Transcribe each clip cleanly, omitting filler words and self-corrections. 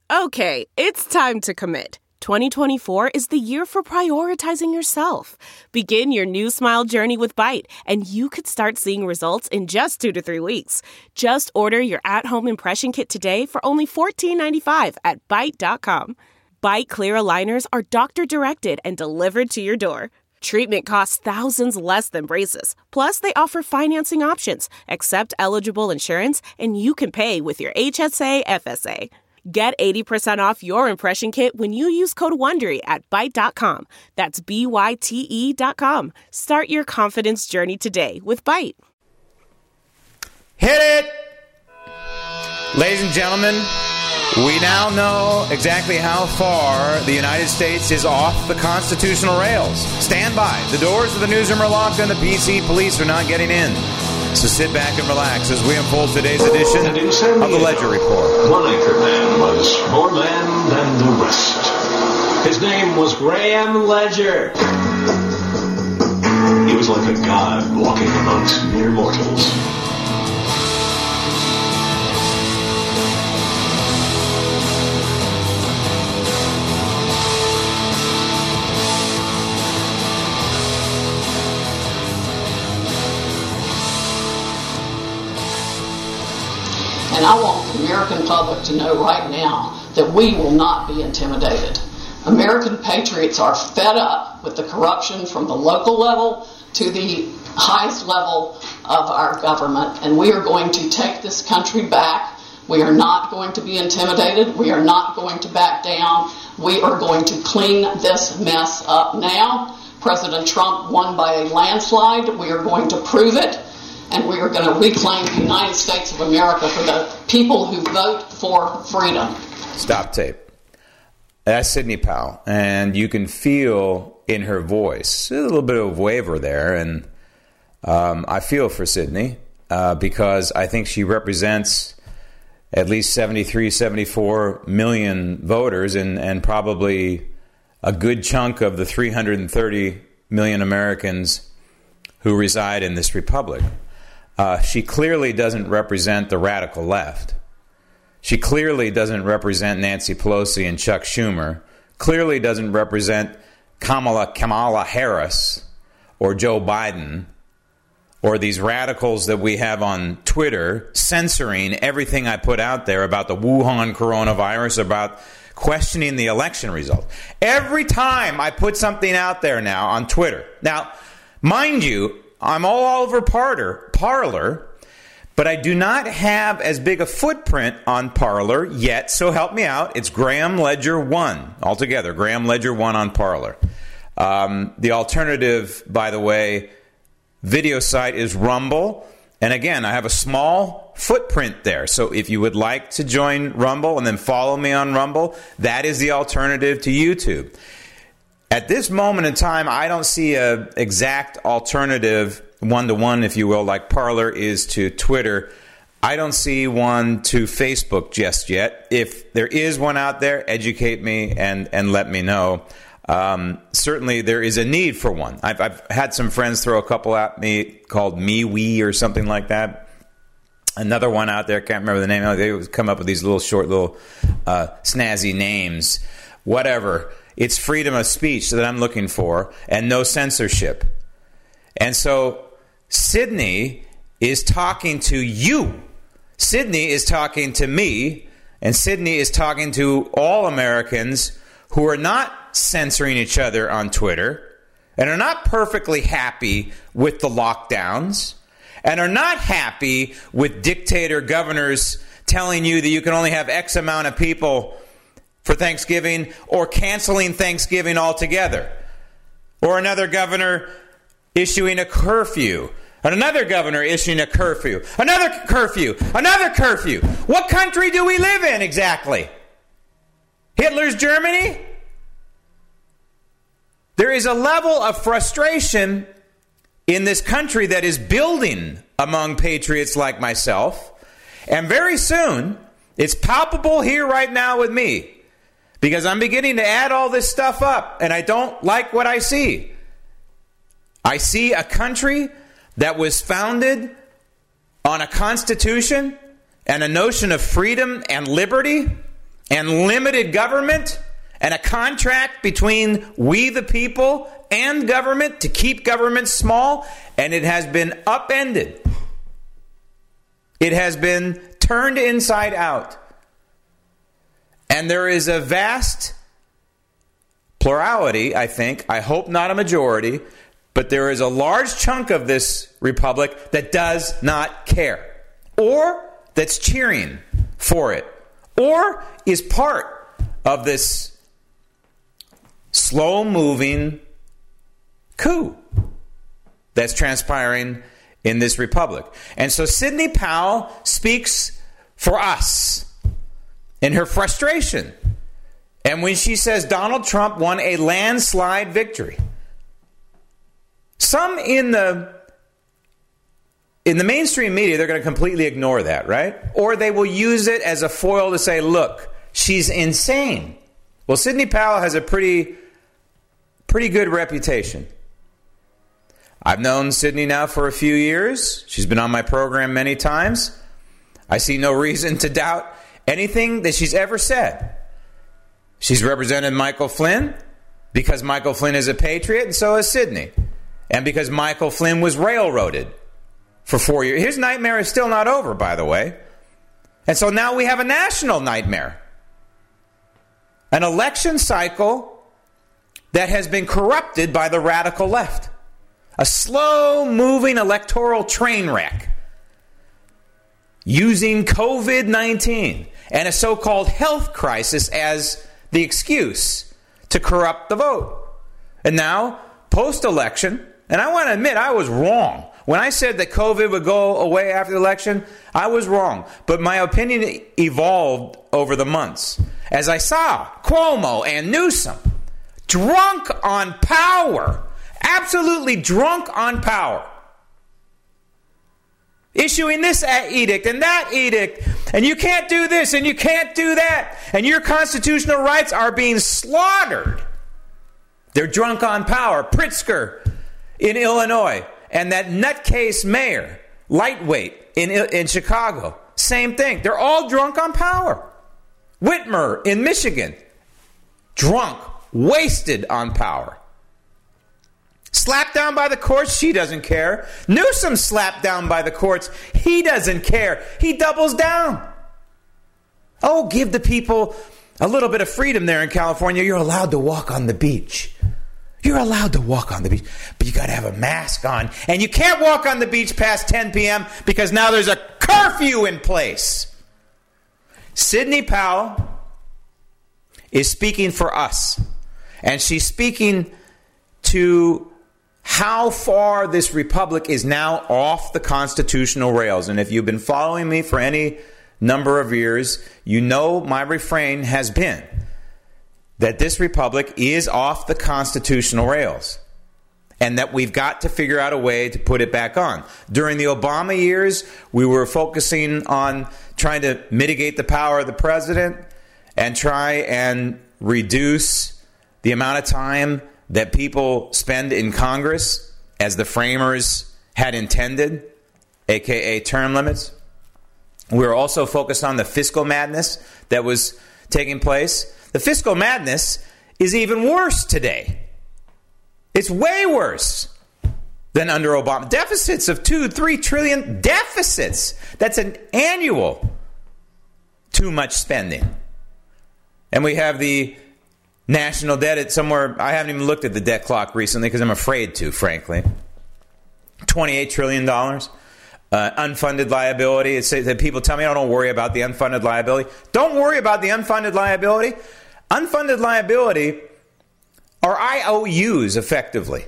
Okay, it's time to commit. 2024 is the year for prioritizing yourself. Begin your new smile journey with Byte, and you could start seeing results in just 2 to 3 weeks. Just order your at-home impression kit today for only $14.95 at Byte.com. Byte Clear aligners are doctor-directed and delivered to your door. Treatment costs thousands less than braces. Plus, they offer financing options, accept eligible insurance, and you can pay with your HSA FSA. Get 80% off your impression kit when you use code WONDERY at Byte.com. That's BYTE.com. Start your confidence journey today with Byte. Hit it! Ladies and gentlemen, we now know exactly how far the United States is off the constitutional rails. Stand by. The doors of the newsroom are locked and the PC police are not getting in. So sit back and relax as we unfold today's edition of the Ledger Report. One anchor man was more man than the rest. His name was Graham Ledger. He was like a god walking amongst mere mortals. And I want the American public to know right now that we will not be intimidated. American patriots are fed up with the corruption from the local level to the highest level of our government, and we are going to take this country back. We are not going to be intimidated. We are not going to back down. We are going to clean this mess up now. President Trump won by a landslide. We are going to prove it. And we are going to reclaim the United States of America for the people who vote for freedom. Stop tape. That's Sidney Powell. And you can feel in her voice a little bit of waver there. And I feel for Sidney because I think she represents at least 73, 74 million voters and probably a good chunk of the 330 million Americans who reside in this republic. She clearly doesn't represent the radical left. She clearly doesn't represent Nancy Pelosi and Chuck Schumer. Clearly doesn't represent Kamala Harris or Joe Biden or these radicals that we have on Twitter censoring everything I put out there about the Wuhan coronavirus, about questioning the election result. Every time I put something out there now on Twitter. Now, mind you, I'm all over Parler, but I do not have as big a footprint on Parler yet, so help me out. It's Graham Ledger 1 altogether, Graham Ledger 1 on Parler. The alternative, by the way, video site is Rumble. And again, I have a small footprint there. So if you would like to join Rumble and then follow me on Rumble, that is the alternative to YouTube. At this moment in time, I don't see an exact alternative one-to-one, if you will, like Parler is to Twitter. I don't see one to Facebook just yet. If there is one out there, educate me and let me know. Certainly, there is a need for one. I've had some friends throw a couple at me called MeWe or something like that. Another one out there, can't remember the name. They would come up with these little short, snazzy names. Whatever. It's freedom of speech that I'm looking for and no censorship. And so Sidney is talking to you. Sidney is talking to me. And Sidney is talking to all Americans who are not censoring each other on Twitter and are not perfectly happy with the lockdowns and are not happy with dictator governors telling you that you can only have X amount of people for Thanksgiving, or canceling Thanksgiving altogether, or another governor issuing a curfew, and another governor issuing a curfew, another curfew, another curfew. What country do we live in exactly? Hitler's Germany? There is a level of frustration in this country that is building among patriots like myself, and very soon, it's palpable here right now with me. Because I'm beginning to add all this stuff up, and I don't like what I see. I see a country that was founded on a constitution and a notion of freedom and liberty and limited government and a contract between we the people and government to keep government small, and it has been upended. It has been turned inside out. And there is a vast plurality, I think, I hope not a majority, but there is a large chunk of this republic that does not care, or that's cheering for it, or is part of this slow-moving coup that's transpiring in this republic. And so Sidney Powell speaks for us in her frustration. And when she says Donald Trump won a landslide victory, some in the mainstream media, they're going to completely ignore that, right? Or they will use it as a foil to say, look, she's insane. Well, Sidney Powell has a pretty good reputation. I've known Sidney now for a few years. She's been on my program many times. I see no reason to doubt anything that she's ever said. She's represented Michael Flynn because Michael Flynn is a patriot, and so is Sidney. And because Michael Flynn was railroaded for 4 years. His nightmare is still not over, by the way. And so now we have a national nightmare. An election cycle that has been corrupted by the radical left. A slow-moving electoral train wreck. Using COVID-19 and a so-called health crisis as the excuse to corrupt the vote. And now, post-election, and I want to admit I was wrong. When I said that COVID would go away after the election, I was wrong. But my opinion evolved over the months. As I saw Cuomo and Newsom drunk on power, absolutely drunk on power, issuing this edict and that edict, and you can't do this and you can't do that, and your constitutional rights are being slaughtered. They're drunk on power. Pritzker in Illinois, and that nutcase mayor, Lightweight in Chicago, same thing. They're all drunk on power. Whitmer in Michigan, drunk, wasted on power. Slapped down by the courts, she doesn't care. Newsom slapped down by the courts, he doesn't care. He doubles down. Oh, give the people a little bit of freedom there in California. You're allowed to walk on the beach. You're allowed to walk on the beach, but you got to have a mask on. And you can't walk on the beach past 10 p.m. because now there's a curfew in place. Sidney Powell is speaking for us. And she's speaking to how far this republic is now off the constitutional rails. And if you've been following me for any number of years, you know my refrain has been that this republic is off the constitutional rails and that we've got to figure out a way to put it back on. During the Obama years, we were focusing on trying to mitigate the power of the president and try and reduce the amount of time that people spend in Congress as the framers had intended, aka term limits. We were also focused on the fiscal madness that was taking place. The fiscal madness is even worse today. It's way worse than under Obama. Deficits of 2-3 trillion deficits. That's an annual too much spending. And we have the national debt at somewhere, I haven't even looked at the debt clock recently because I'm afraid to, frankly. $28 trillion. Unfunded liability. It's that people tell me, oh, don't worry about the unfunded liability. Don't worry about the unfunded liability. Unfunded liability are IOUs, effectively.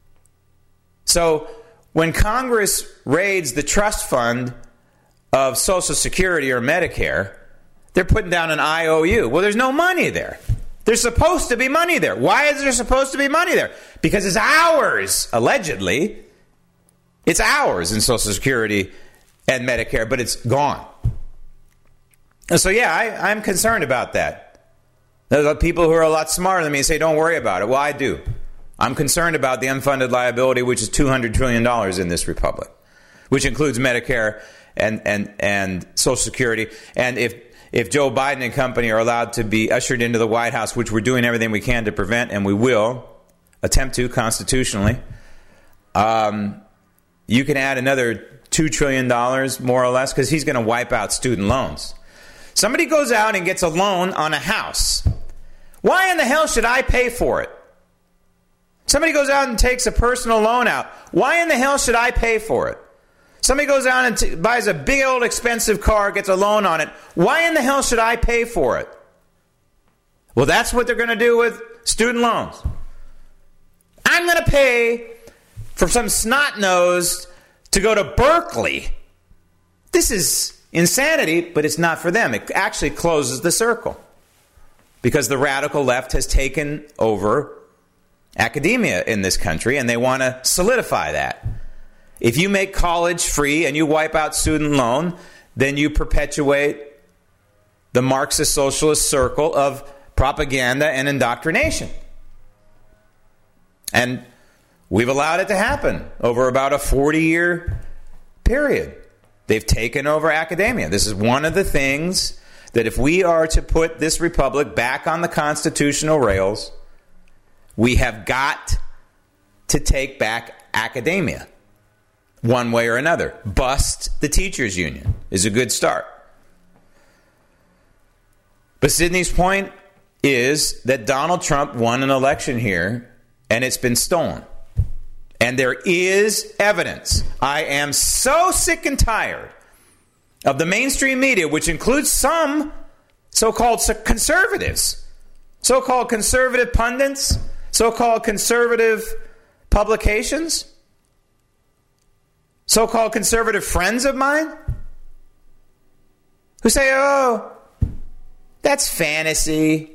So when Congress raids the trust fund of Social Security or Medicare, they're putting down an IOU. Well, there's no money there. There's supposed to be money there. Why is there supposed to be money there? Because it's ours, allegedly. It's ours in Social Security and Medicare, but it's gone. And so, yeah, I'm concerned about that. There's a lot of people who are a lot smarter than me and say, don't worry about it. Well, I do. I'm concerned about the unfunded liability, which is $200 trillion in this republic, which includes Medicare and Social Security. And if Joe Biden and company are allowed to be ushered into the White House, which we're doing everything we can to prevent, and we will attempt to constitutionally, you can add another $2 trillion, more or less, because he's going to wipe out student loans. Somebody goes out and gets a loan on a house. Why in the hell should I pay for it? Somebody goes out and takes a personal loan out. Why in the hell should I pay for it? Somebody goes out and buys a big old expensive car, gets a loan on it. Why in the hell should I pay for it? Well, that's what they're going to do with student loans. I'm going to pay for some snot-nosed to go to Berkeley. This is insanity, but it's not for them. It actually closes the circle because the radical left has taken over academia in this country, and they want to solidify that. If you make college free and you wipe out student loan, then you perpetuate the Marxist socialist circle of propaganda and indoctrination. And we've allowed it to happen over about a 40-year period. They've taken over academia. This is one of the things that if we are to put this republic back on the constitutional rails, we have got to take back academia one way or another. Bust the teachers union is a good start. But Sidney's point is that Donald Trump won an election here and it's been stolen. And there is evidence. I am so sick and tired of the mainstream media, which includes some so-called conservatives, so-called conservative pundits, so-called conservative publications, so-called conservative friends of mine who say, oh, that's fantasy.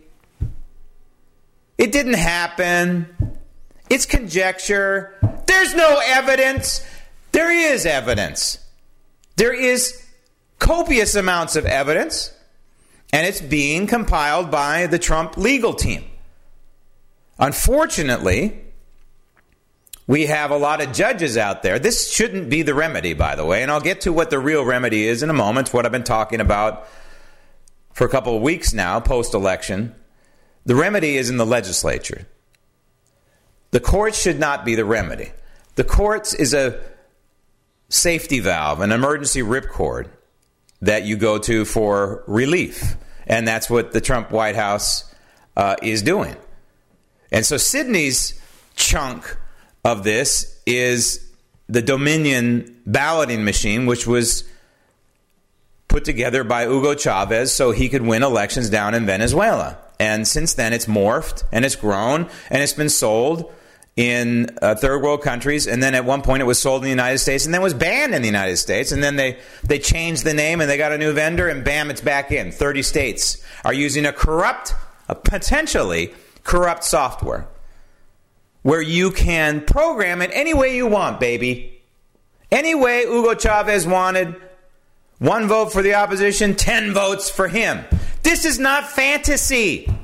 It didn't happen. It's conjecture. There's no evidence. There is evidence. There is copious amounts of evidence, and it's being compiled by the Trump legal team. Unfortunately, we have a lot of judges out there. This shouldn't be the remedy, by the way, and I'll get to what the real remedy is in a moment. It's what I've been talking about for a couple of weeks now, post-election. The remedy is in the legislature. The courts should not be the remedy. The courts is a safety valve, an emergency ripcord that you go to for relief. And that's what the Trump White House is doing. And so Sidney's chunk of this is the Dominion balloting machine, which was put together by Hugo Chavez so he could win elections down in Venezuela. And since then, it's morphed and it's grown and it's been sold in third world countries. And then at one point it was sold in the United States and then was banned in the United States. And then they changed the name and they got a new vendor and bam, it's back in. 30 states are using a potentially corrupt software where you can program it any way you want, baby. Any way Hugo Chavez wanted. 1 vote for the opposition, 10 votes for him. This is not fantasy.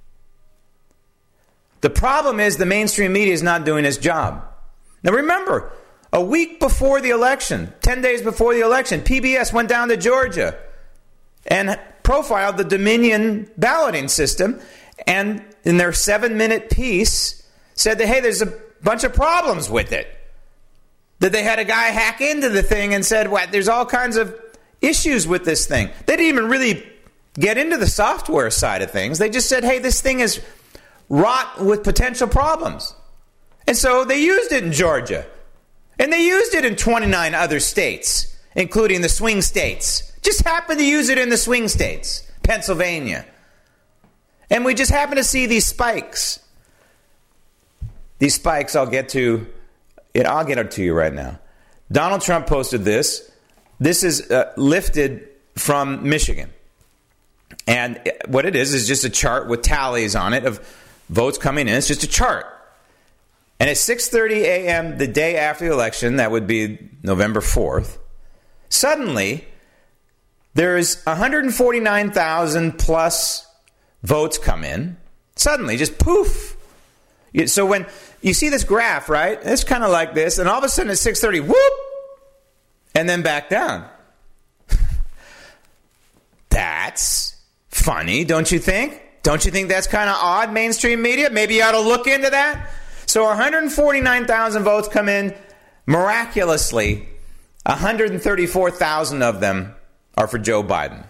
The problem is the mainstream media is not doing its job. Now remember, a week before the election, 10 days before the election, PBS went down to Georgia and profiled the Dominion balloting system, and in their 7-minute piece said that, hey, there's a bunch of problems with it. That they had a guy hack into the thing and said, what, there's all kinds of issues with this thing. They didn't even really get into the software side of things. They just said, hey, this thing is wrought with potential problems. And so they used it in Georgia. And they used it in 29 other states, including the swing states. Just happened to use it in the swing states, Pennsylvania. And we just happen to see these spikes. These spikes, I'll get to it to you right now. Donald Trump posted this. This is lifted from Michigan. And what it is just a chart with tallies on it of votes coming in. It's just a chart. And at 6:30 a.m. the day after the election, that would be November 4th, suddenly there's 149,000 plus votes come in. Suddenly, just poof. So when you see this graph, right, it's kind of like this, and all of a sudden at 6:30, whoop, and then back down. That that's funny, don't you think? Don't you think that's kind of odd, mainstream media? Maybe you ought to look into that. So 149,000 votes come in. Miraculously, 134,000 of them are for Joe Biden.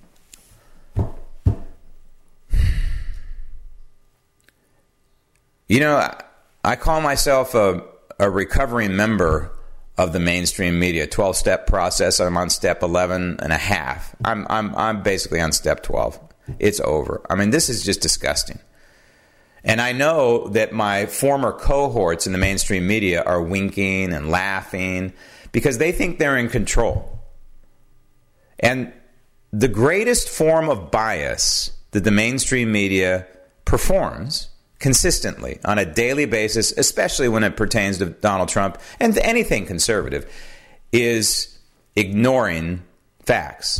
You know, I call myself a recovering member of the mainstream media, 12-step process. I'm on step 11 and a half. I'm basically on step 12. It's over. I mean, this is just disgusting. And I know that my former cohorts in the mainstream media are winking and laughing because they think they're in control. And the greatest form of bias that the mainstream media performs consistently on a daily basis, especially when it pertains to Donald Trump and anything conservative, is ignoring facts.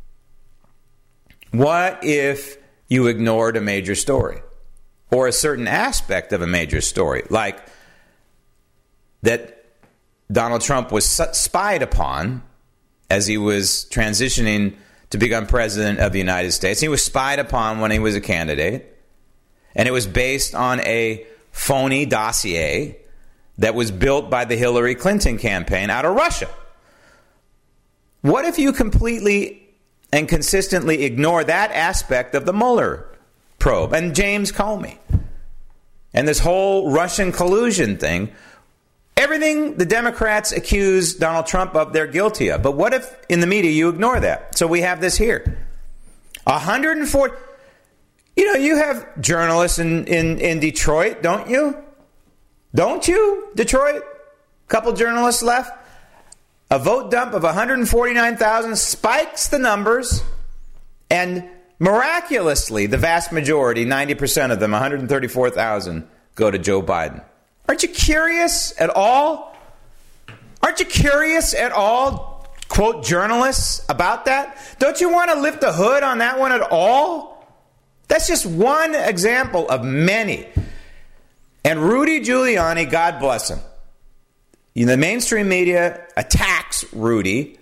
What if you ignored a major story or a certain aspect of a major story, like that Donald Trump was spied upon as he was transitioning to become president of the United States? He was spied upon when he was a candidate. And it was based on a phony dossier that was built by the Hillary Clinton campaign out of Russia. What if you completely and consistently ignore that aspect of the Mueller probe and James Comey and this whole Russian collusion thing? Everything the Democrats accuse Donald Trump of, they're guilty of. But what if in the media you ignore that? So we have this here. 140... You know, you have journalists in Detroit, don't you? Don't you, Detroit? Couple journalists left. A vote dump of 149,000 spikes the numbers, and miraculously, the vast majority, 90% of them, 134,000, go to Joe Biden. Aren't you curious at all? Aren't you curious at all, quote, journalists, about that? Don't you want to lift the hood on that one at all? That's just one example of many. And Rudy Giuliani, God bless him. The mainstream media attacks Rudy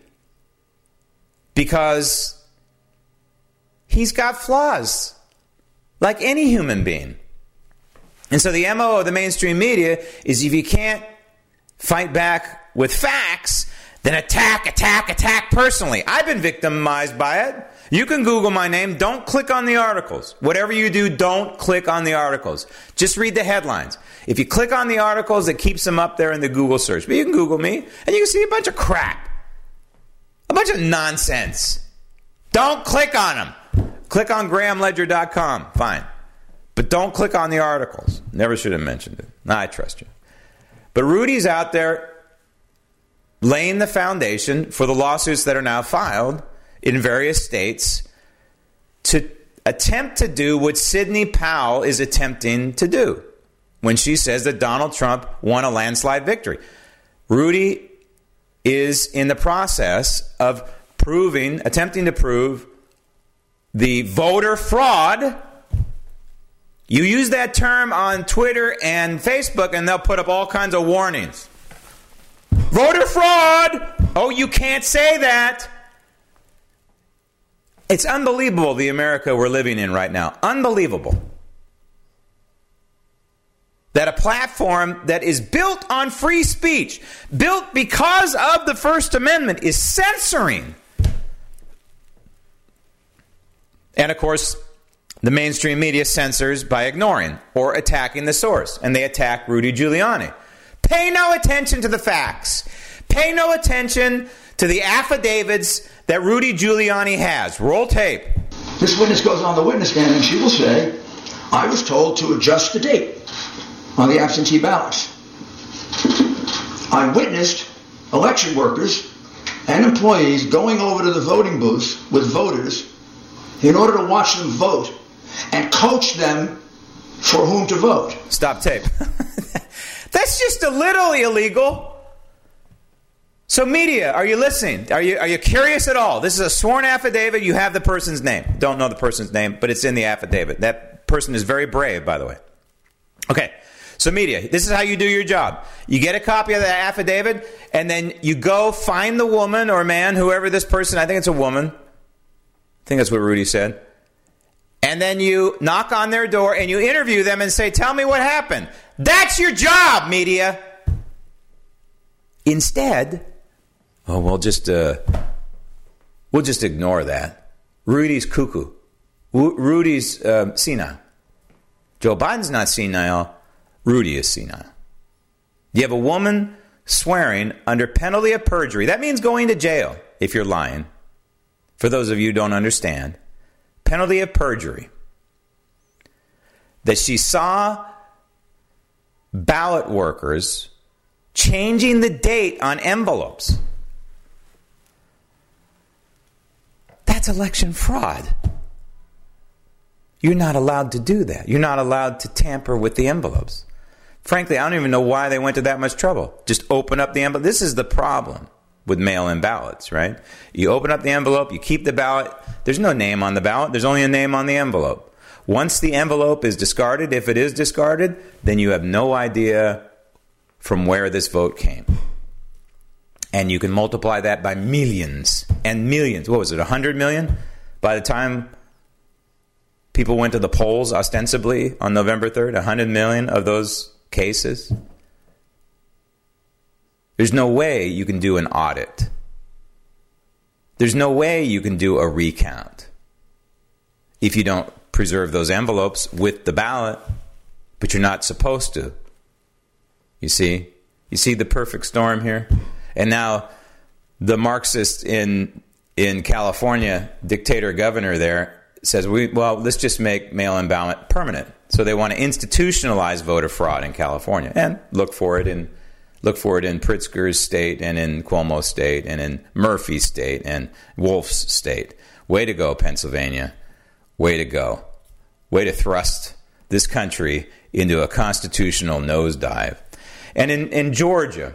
because he's got flaws, like any human being. And so the MO of the mainstream media is if you can't fight back with facts, then attack personally. I've been victimized by it. You can Google my name. Don't click on the articles. Whatever you do, don't click on the articles. Just read the headlines. If you click on the articles, it keeps them up there in the Google search. But you can Google me, and you can see a bunch of crap. A bunch of nonsense. Don't click on them. Click on GrahamLedger.com. Fine. But don't click on the articles. Never should have mentioned it. I trust you. But Rudy's out there laying the foundation for the lawsuits that are now filed in various states to attempt to do what Sidney Powell is attempting to do when she says that Donald Trump won a landslide victory. Rudy is in the process of attempting to prove the voter fraud. You use that term on Twitter and Facebook and they'll put up all kinds of warnings. Voter fraud! Oh, you can't say that. It's unbelievable, the America we're living in right now. Unbelievable. That a platform that is built on free speech, built because of the First Amendment, is censoring. And of course, the mainstream media censors by ignoring or attacking the source. And they attack Rudy Giuliani. Pay no attention to the facts. Pay no attention to the affidavits that Rudy Giuliani has. Roll tape. This witness goes on the witness stand and she will say, I was told to adjust the date on the absentee ballots. I witnessed election workers and employees going over to the voting booths with voters in order to watch them vote and coach them for whom to vote. Stop tape. That's just a little illegal. So media, are you listening? Are you curious at all? This is a sworn affidavit. You have the person's name. Don't know the person's name, but it's in the affidavit. That person is very brave, by the way. Okay, so media, this is how you do your job. You get a copy of the affidavit, and then you go find the woman or man, whoever this person, I think it's a woman, think that's what Rudy said. And then you knock on their door and you interview them and say, tell me what happened. That's your job, media. Instead, we'll just ignore that. Rudy's cuckoo. Rudy's senile. Joe Biden's not senile. Rudy is senile. You have a woman swearing under penalty of perjury. That means going to jail if you're lying. For those of you who don't understand. Penalty of perjury. That she saw ballot workers changing the date on envelopes. That's election fraud. You're not allowed to do that. You're not allowed to tamper with the envelopes. Frankly, I don't even know why they went to that much trouble. Just open up the envelope. This is the problem with mail-in ballots, right? You open up the envelope, you keep the ballot. There's no name on the ballot. There's only a name on the envelope. Once the envelope is discarded, if it is discarded, then you have no idea from where this vote came. And you can multiply that by millions and millions. What was it, 100 million? By the time people went to the polls, ostensibly, on November 3rd, 100 million of those cases. There's no way you can do an audit. There's no way you can do a recount if you don't preserve those envelopes with the ballot, but you're not supposed to. You see? You see the perfect storm here? And now the Marxist in California, dictator governor there, says, let's just make mail-in ballot permanent. So they want to institutionalize voter fraud in California. And look for it in Pritzker's state and in Cuomo's state and in Murphy's state and Wolf's state. Way to go, Pennsylvania. Way to go. Way to thrust this country into a constitutional nosedive. And in Georgia,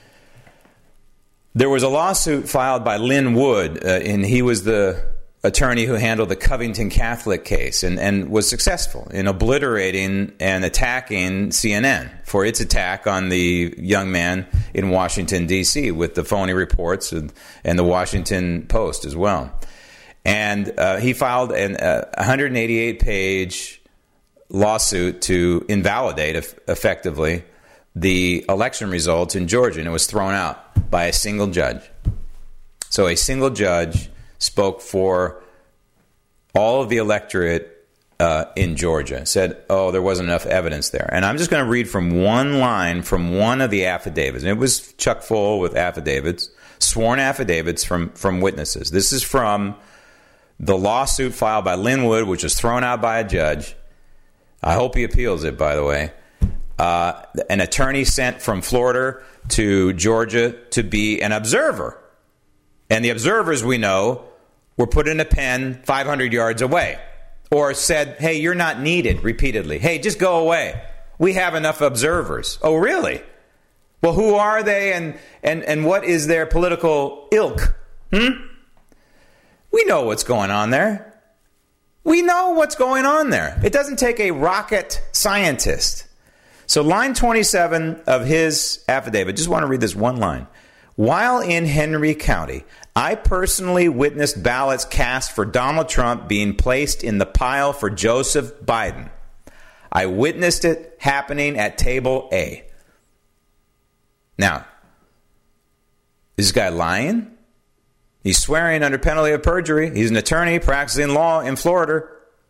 there was a lawsuit filed by Lynn Wood, and he was the attorney who handled the Covington Catholic case and was successful in obliterating and attacking CNN for its attack on the young man in Washington, D.C. with the phony reports and the Washington Post as well. And he filed a 188-page lawsuit to invalidate effectively the election results in Georgia, and it was thrown out by a single judge. So a single judge spoke for all of the electorate in Georgia, said, there wasn't enough evidence there. And I'm just going to read from one line from one of the affidavits. And it was chock full with affidavits, sworn affidavits from witnesses. This is from the lawsuit filed by Lynn Wood, which was thrown out by a judge. I hope he appeals it, by the way. An attorney sent from Florida to Georgia to be an observer. And the observers, we know, were put in a pen 500 yards away. Or said, hey, you're not needed, repeatedly. Hey, just go away. We have enough observers. Oh, really? Well, who are they and what is their political ilk? We know what's going on there. We know what's going on there. It doesn't take a rocket scientist. So line 27 of his affidavit, just want to read this one line. While in Henry County, I personally witnessed ballots cast for Donald Trump being placed in the pile for Joseph Biden. I witnessed it happening at table A. Now, is this guy lying? He's swearing under penalty of perjury. He's an attorney practicing law in Florida.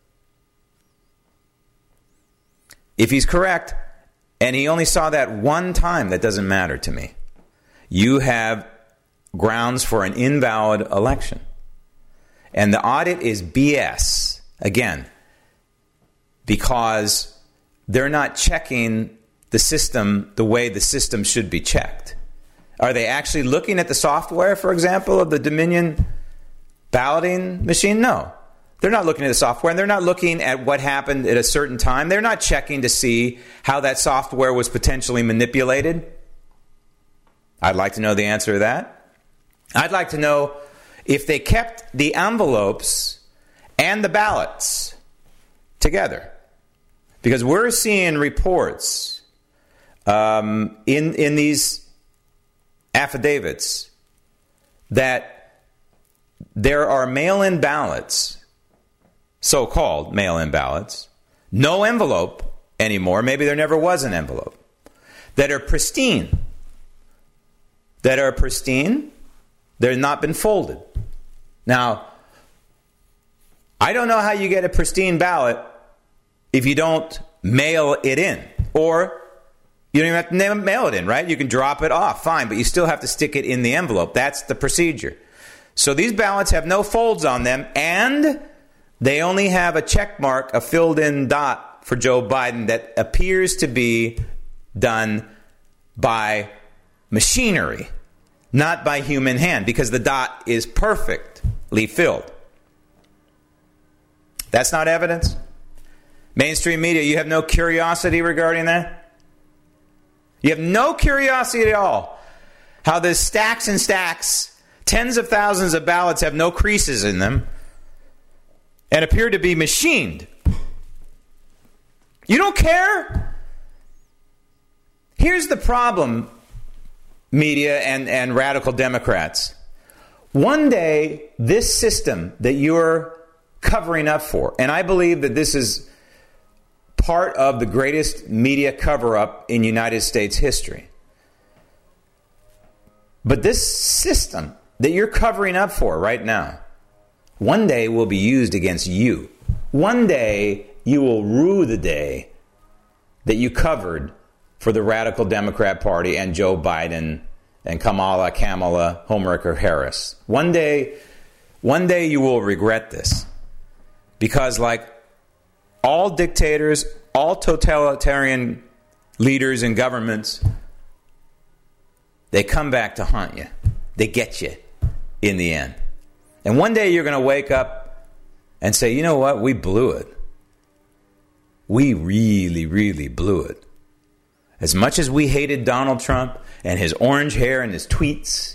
If he's correct, and he only saw that one time, that doesn't matter to me. You have grounds for an invalid election. And the audit is BS, again, because they're not checking the system the way the system should be checked. Are they actually looking at the software, for example, of the Dominion balloting machine? No. They're not looking at the software, and they're not looking at what happened at a certain time. They're not checking to see how that software was potentially manipulated. I'd like to know the answer to that. I'd like to know if they kept the envelopes and the ballots together. Because we're seeing reports in these affidavits that there are mail-in ballots, so-called mail-in ballots, no envelope anymore, maybe there never was an envelope, that are pristine. They've not been folded. Now, I don't know how you get a pristine ballot if you don't mail it in. Or you don't even have to mail it in, right? You can drop it off, fine, but you still have to stick it in the envelope. That's the procedure. So these ballots have no folds on them, and they only have a check mark, a filled-in dot for Joe Biden that appears to be done by machinery, not by human hand, because the dot is perfectly filled. That's not evidence. Mainstream media, you have no curiosity regarding that? You have no curiosity at all. How there's stacks and stacks, tens of thousands of ballots have no creases in them and appear to be machined. You don't care? Here's the problem, media and radical Democrats. One day, this system that you're covering up for, and I believe that this is part of the greatest media cover-up in United States history. But this system that you're covering up for right now, one day will be used against you. One day you will rue the day that you covered for the radical Democrat Party and Joe Biden and Kamala Homericker Harris. One day you will regret this. Because like all dictators, all totalitarian leaders and governments, they come back to haunt you. They get you in the end. And one day you're going to wake up and say, you know what? We blew it. We really, really blew it. As much as we hated Donald Trump and his orange hair and his tweets,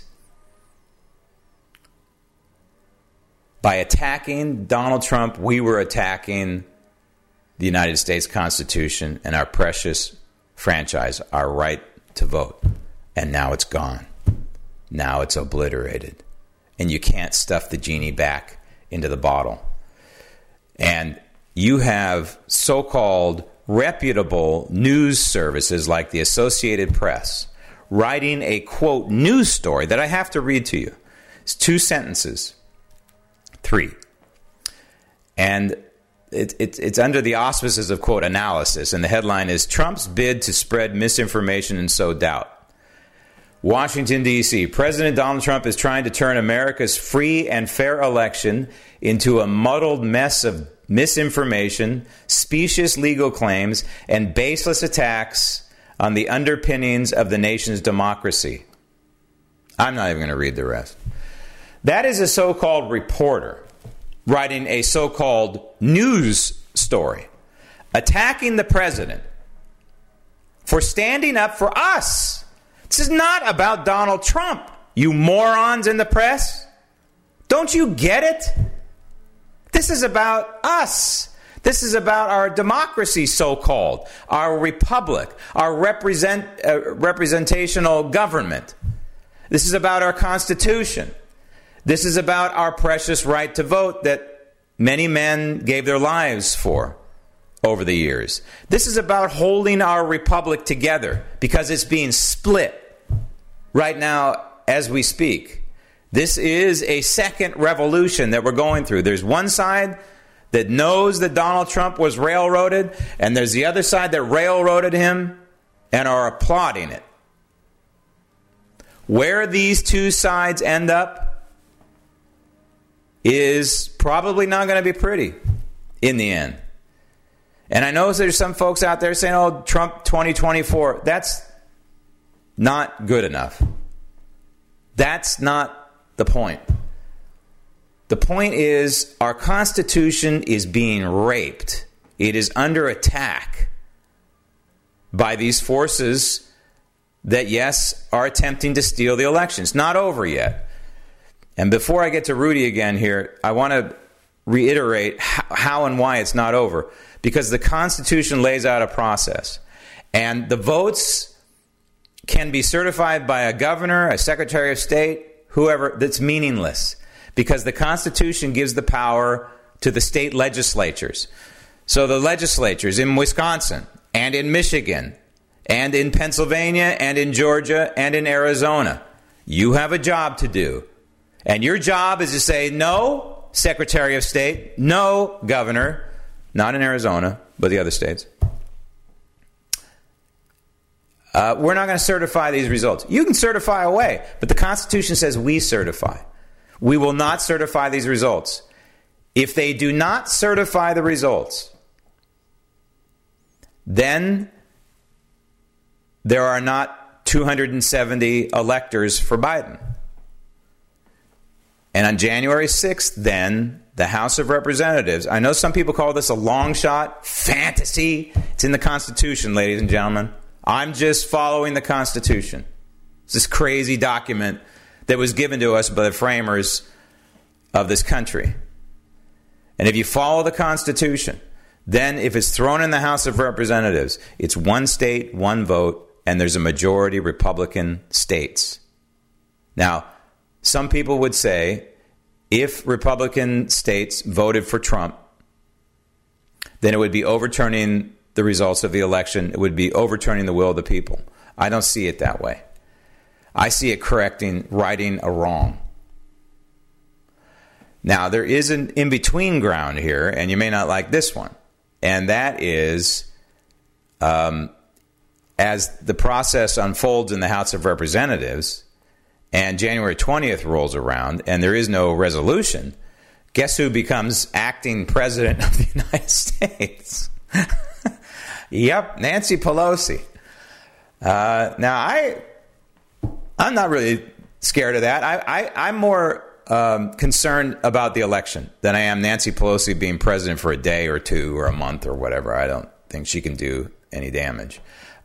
by attacking Donald Trump, we were attacking the United States Constitution and our precious franchise, our right to vote. And now it's gone. Now it's obliterated. And you can't stuff the genie back into the bottle. And you have so-called reputable news services like the Associated Press writing a, quote, news story that I have to read to you. It's 2 sentences. 3. And it's under the auspices of, quote, analysis. And the headline is, Trump's bid to spread misinformation and sow doubt. Washington, D.C. President Donald Trump is trying to turn America's free and fair election into a muddled mess of misinformation, specious legal claims, and baseless attacks on the underpinnings of the nation's democracy. I'm not even going to read the rest. That is a so-called reporter writing a so-called news story, attacking the president for standing up for us. This is not about Donald Trump, you morons in the press. Don't you get it? This is about us. This is about our democracy, so-called, our republic, our representational government. This is about our Constitution. This is about our precious right to vote that many men gave their lives for over the years. This is about holding our republic together because it's being split right now as we speak. This is a second revolution that we're going through. There's one side that knows that Donald Trump was railroaded, and there's the other side that railroaded him and are applauding it. Where these two sides end up is probably not going to be pretty in the end. And I know there's some folks out there saying, oh, Trump 2024, that's not good enough. That's not the point. The point is our Constitution is being raped. It is under attack by these forces that, yes, are attempting to steal the election. It's not over yet. And before I get to Rudy again here, I want to reiterate how and why it's not over. Because the Constitution lays out a process. And the votes can be certified by a governor, a secretary of state, whoever. That's meaningless. because the Constitution gives the power to the state legislatures. So the legislatures in Wisconsin and in Michigan and in Pennsylvania and in Georgia and in Arizona, you have a job to do. And your job is to say, no, Secretary of State, no, Governor, not in Arizona, but the other states. We're not going to certify these results. You can certify away, but the Constitution says we certify. We will not certify these results. If they do not certify the results, then there are not 270 electors for Biden. And on January 6th, then, the House of Representatives, I know some people call this a long shot, fantasy. It's in the Constitution, ladies and gentlemen. I'm just following the Constitution. It's this crazy document that was given to us by the framers of this country. And if you follow the Constitution, then if it's thrown in the House of Representatives, it's one state, one vote, and there's a majority Republican states. Now, some people would say if Republican states voted for Trump, then it would be overturning the results of the election. It would be overturning the will of the people. I don't see it that way. I see it righting a wrong. Now, there is an in-between ground here, and you may not like this one. And that is, as the process unfolds in the House of Representatives, and January 20th rolls around, and there is no resolution, guess who becomes acting president of the United States? Yep, Nancy Pelosi. Now, I'm not really scared of that. I'm more concerned about the election than I am Nancy Pelosi being president for a day or two or a month or whatever. I don't think she can do any damage.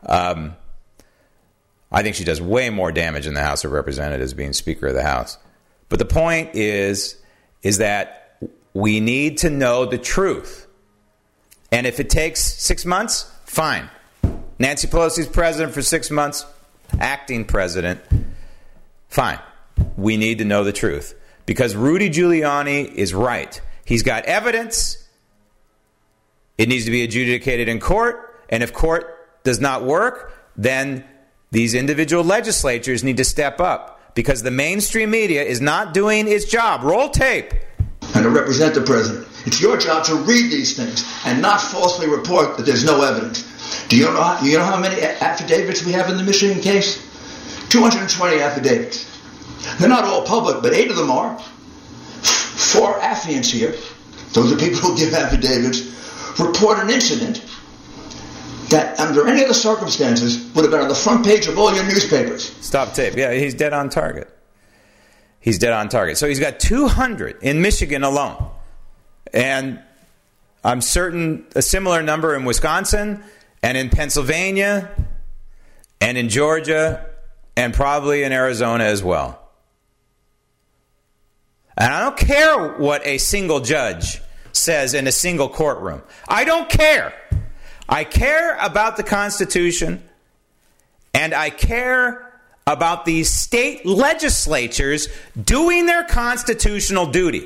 I think she does way more damage in the House of Representatives being Speaker of the House. But the point is that we need to know the truth. And if it takes 6 months, fine. Nancy Pelosi's president for 6 months, acting president, fine. We need to know the truth. Because Rudy Giuliani is right. He's got evidence. It needs to be adjudicated in court. And if court does not work, then these individual legislatures need to step up. Because the mainstream media is not doing its job. Roll tape. And to represent the president. It's your job to read these things and not falsely report that there's no evidence. Do you know how many affidavits we have in the Michigan case? 220 affidavits. They're not all public, but 8 of them are. 4 affiants here, those are people who give affidavits, report an incident that under any other circumstances would have been on the front page of all your newspapers. Stop tape. Yeah, he's dead on target. He's dead on target. So he's got 200 in Michigan alone. And I'm certain a similar number in Wisconsin and in Pennsylvania and in Georgia and probably in Arizona as well. And I don't care what a single judge says in a single courtroom. I don't care. I care about the Constitution, and I care about these state legislatures doing their constitutional duty.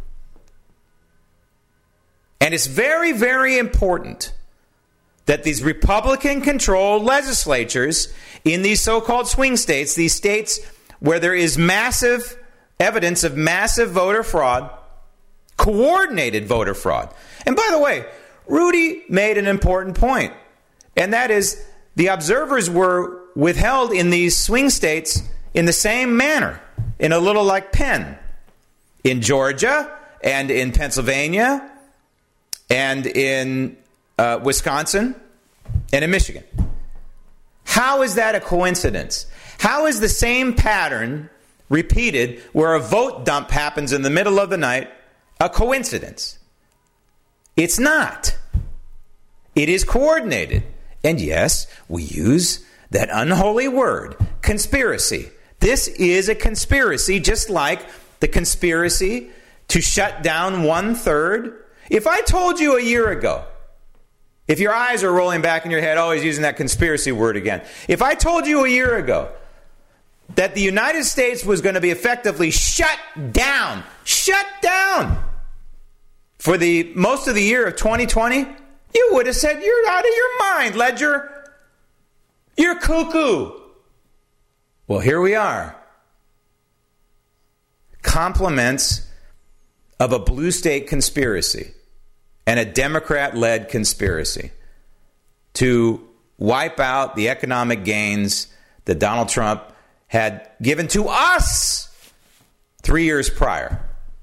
And it's very, very important that these Republican-controlled legislatures in these so-called swing states, these states where there is massive evidence of massive voter fraud, coordinated voter fraud. And by the way, Rudy made an important point, and that is the observers were withheld in these swing states in the same manner, in a little like Penn, in Georgia and in Pennsylvania and in Wisconsin and in Michigan. How is that a coincidence? How is the same pattern repeated where a vote dump happens in the middle of the night a coincidence? It's not. It is coordinated. And yes, we use that unholy word, conspiracy. This is a conspiracy, just like the conspiracy to shut down 1/3. If I told you a year ago, if your eyes are rolling back in your head, always using that conspiracy word again. If I told you a year ago that the United States was going to be effectively shut down for the most of the year of 2020, you would have said, you're out of your mind, Ledger. You're cuckoo. Well, here we are. Compliments of a blue state conspiracy and a Democrat-led conspiracy to wipe out the economic gains that Donald Trump had given to us 3 years prior.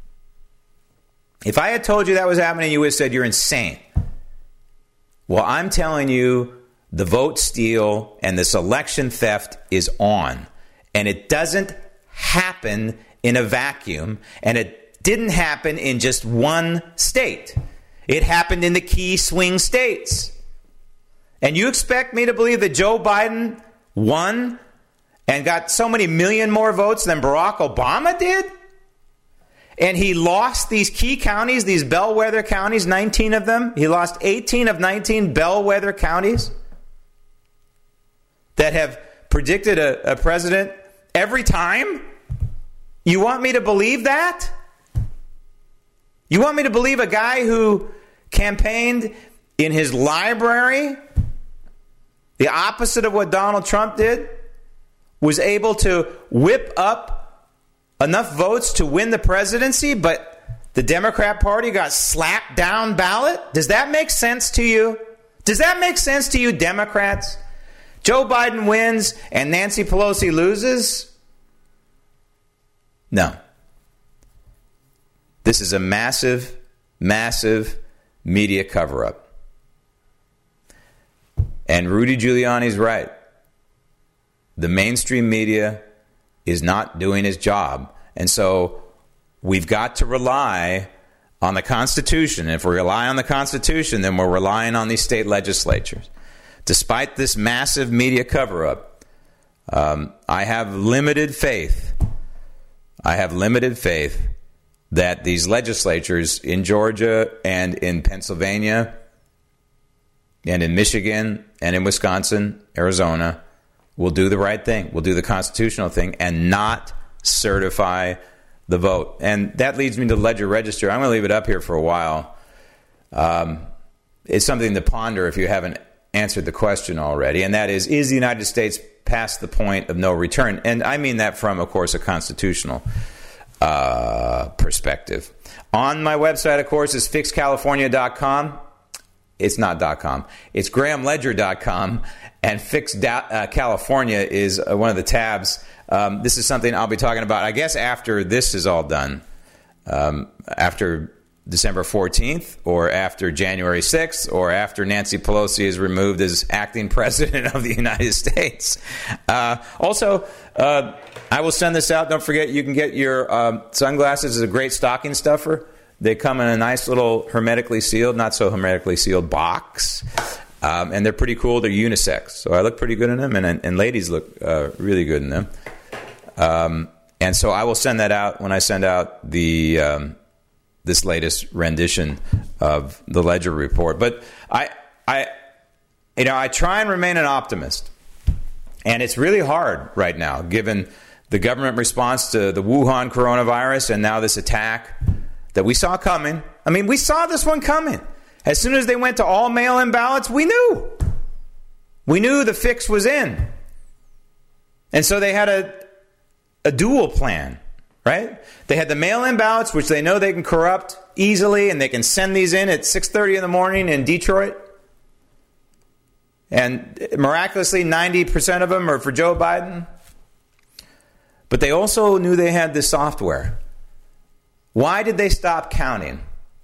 If I had told you that was happening, you would have said you're insane. Well, I'm telling you, the vote steal and this election theft is on. And it doesn't happen in a vacuum. And it didn't happen in just one state. It happened in the key swing states. And you expect me to believe that Joe Biden won and got so many million more votes than Barack Obama did? And he lost these key counties, these bellwether counties, 19 of them. He lost 18 of 19 bellwether counties that have predicted a president every time? You want me to believe that? You want me to believe a guy who campaigned in his library, the opposite of what Donald Trump did, was able to whip up enough votes to win the presidency, but the Democrat Party got slapped down ballot? Does that make sense to you? Does that make sense to you, Democrats? Joe Biden wins and Nancy Pelosi loses? No. This is a massive, massive media cover-up. And Rudy Giuliani's right. The mainstream media is not doing his job. And so we've got to rely on the Constitution. And if we rely on the Constitution, then we're relying on these state legislatures. Despite this massive media cover-up, I have limited faith. That these legislatures in Georgia and in Pennsylvania and in Michigan and in Wisconsin, Arizona, will do the right thing, will do the constitutional thing, and not certify the vote. And that leads me to the Ledger Register. I'm going to leave it up here for a while. It's something to ponder if you haven't answered the question already, and that is the United States past the point of no return? And I mean that from, of course, a constitutional perspective. On my website, of course, is fixcalifornia.com. It's not .com. It's grahamledger.com. And Fix California is one of the tabs. This is something I'll be talking about, I guess, after this is all done. After December 14th, or after January 6th, or after Nancy Pelosi is removed as acting president of the United States. Also, I will send this out. Don't forget, you can get your sunglasses as a great stocking stuffer. They come in a nice little hermetically sealed, not so hermetically sealed box. And they're pretty cool. They're unisex. So I look pretty good in them, and ladies look really good in them. And so I will send that out when I send out the this latest rendition of the Ledger report. But I try and remain an optimist. And it's really hard right now, given the government response to the Wuhan coronavirus and now this attack that we saw coming. I mean, we saw this one coming. As soon as they went to all mail-in ballots, we knew. We knew the fix was in. And so they had a dual plan, right? They had the mail-in ballots, which they know they can corrupt easily, and they can send these in at 6:30 in the morning in Detroit. And miraculously, 90% of them are for Joe Biden. But they also knew they had this software. Why did they stop counting?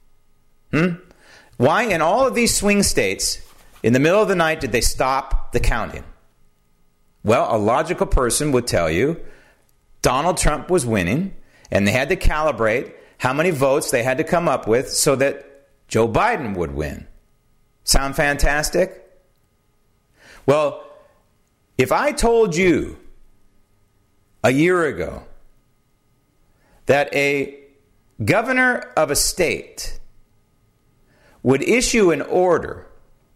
Why in all of these swing states, in the middle of the night, did they stop the counting? Well, a logical person would tell you Donald Trump was winning, and they had to calibrate how many votes they had to come up with so that Joe Biden would win. Sound fantastic? Well, if I told you a year ago that a governor of a state would issue an order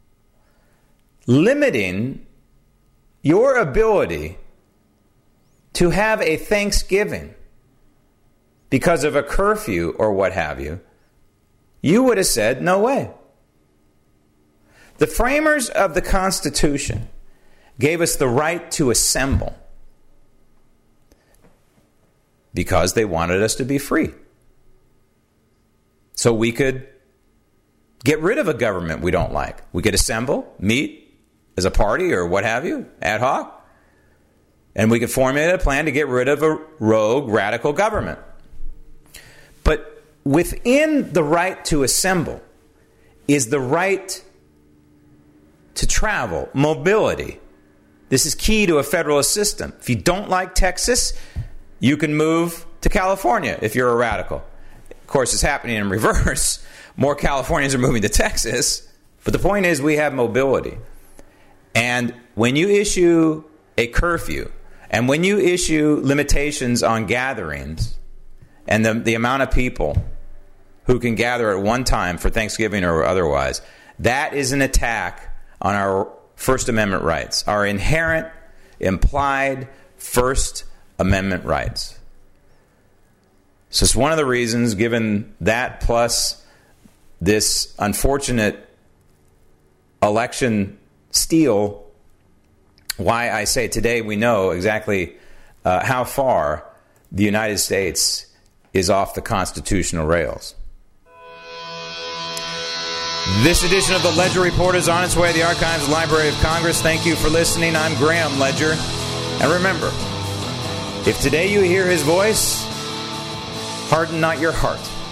limiting your ability to have a Thanksgiving because of a curfew or what have you, you would have said, no way. The framers of the Constitution gave us the right to assemble because they wanted us to be free. So we could get rid of a government we don't like. We could assemble, meet as a party or what have you, ad hoc, and we could formulate a plan to get rid of a rogue, radical government. But within the right to assemble is the right to travel, mobility. This is key to a federalist system. If you don't like Texas, you can move to California if you're a radical. Of course, it's happening in reverse. More Californians are moving to Texas. But the point is we have mobility. And when you issue a curfew, and when you issue limitations on gatherings, and the amount of people who can gather at one time for Thanksgiving or otherwise, that is an attack on our First Amendment rights, our inherent, implied First Amendment rights. So it's one of the reasons, given that plus this unfortunate election steal, why I say today we know exactly how far the United States is off the constitutional rails. This edition of the Ledger Report is on its way to the Archives and Library of Congress. Thank you for listening. I'm Graham Ledger. And remember, if today you hear his voice, harden not your heart.